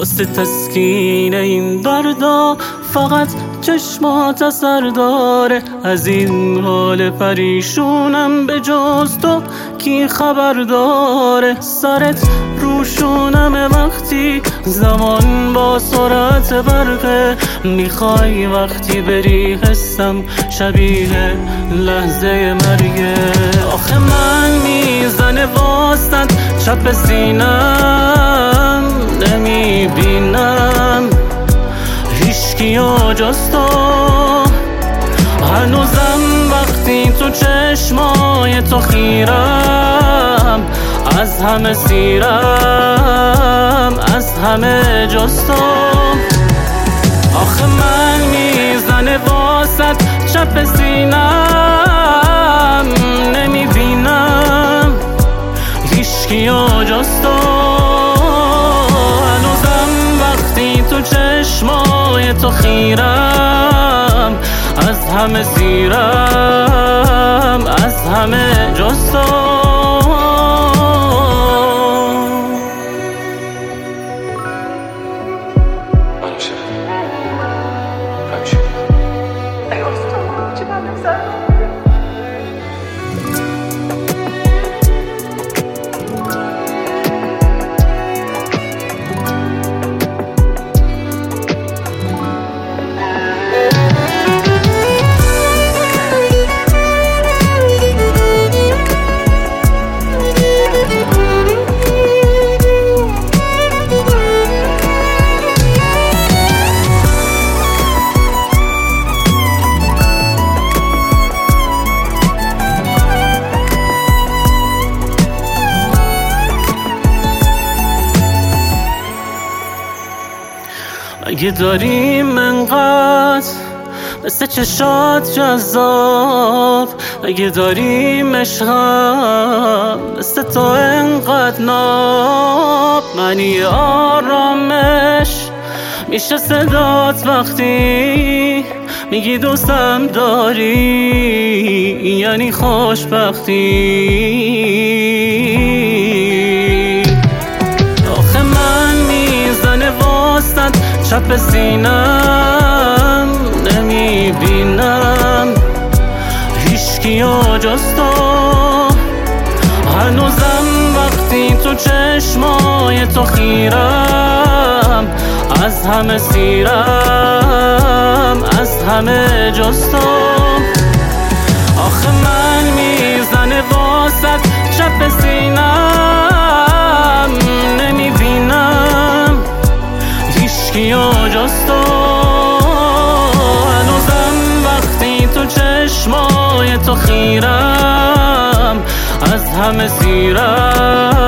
واسه تسکین این دردا فقط چشمات اثر داره. از این حال پریشونم به جز تو کی خبر داره؟ سرت روشونم وقتی زمان با سرعت برقه، میخوای وقتی بری حسم شبیه لحظه مرگه. آخه من میزنه واسط چپ سینم، نمیبینم هیچکیو جز تو. هنوزم وقتی تو چشمای تو خیرم، از همه سیرم، از همه جز تو. آخه من میزنه واسط چپ سینم، نمیبینم هیچکیو جز تو. هنوزم وقتی تو چشمای تو خیرم، از همه سیرم، از همه جز تو. اگه داریم انقدر مثل چشات جذاب، اگه داریم عشقم مثل تو انقدر ناب، معنی آرامش میشه صدات وقتی میگی دوستم داری، یعنی خوشبختی. آخه من میزنه واسط چپ سینم، نمیبینم هیچکیو جز تو. هنوزم وقتی تو چشمای تو خیرم، از همه سیرم، از همه جز تو. آخه من میزنه واسط چپ سینم، نمیبینم هیچکیو جز تو. هنوزم وقتی تو چشمای تو خیرم، از همه سیرم،